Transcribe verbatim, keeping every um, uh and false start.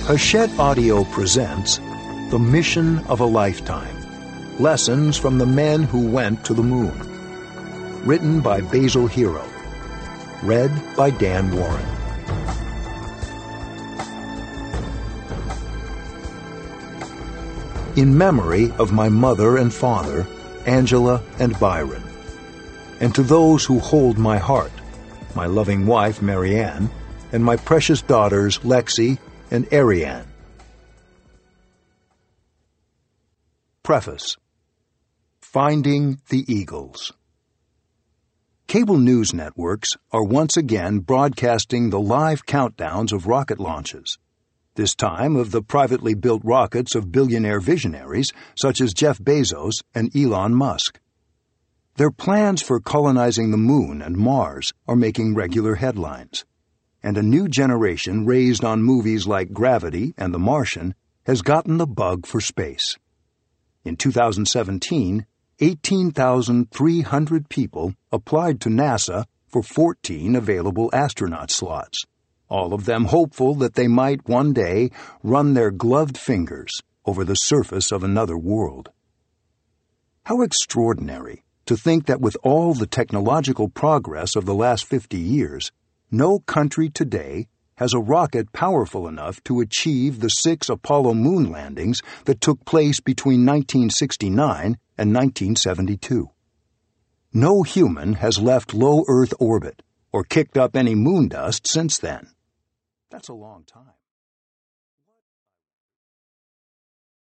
Hachette Audio presents The Mission of a Lifetime. Lessons from the Men Who Went to the Moon. Written by Basil Hero. Read by Dan Warren. In memory of my mother and father, Angela and Byron. And to those who hold my heart, my loving wife, Marianne, and my precious daughters, Lexi and Ariane. Preface. Finding the Eagles. Cable news networks are once again broadcasting the live countdowns of rocket launches, this time of the privately built rockets of billionaire visionaries such as Jeff Bezos and Elon Musk. Their plans for colonizing the moon and Mars are making regular headlines, and a new generation raised on movies like Gravity and The Martian has gotten the bug for space. In two thousand seventeen, eighteen thousand three hundred people applied to NASA for fourteen available astronaut slots, all of them hopeful that they might one day run their gloved fingers over the surface of another world. How extraordinary to think that with all the technological progress of the last fifty years, no country today has a rocket powerful enough to achieve the six Apollo moon landings that took place between nineteen sixty-nine and nineteen seventy-two. No human has left low Earth orbit or kicked up any moon dust since then. That's a long time.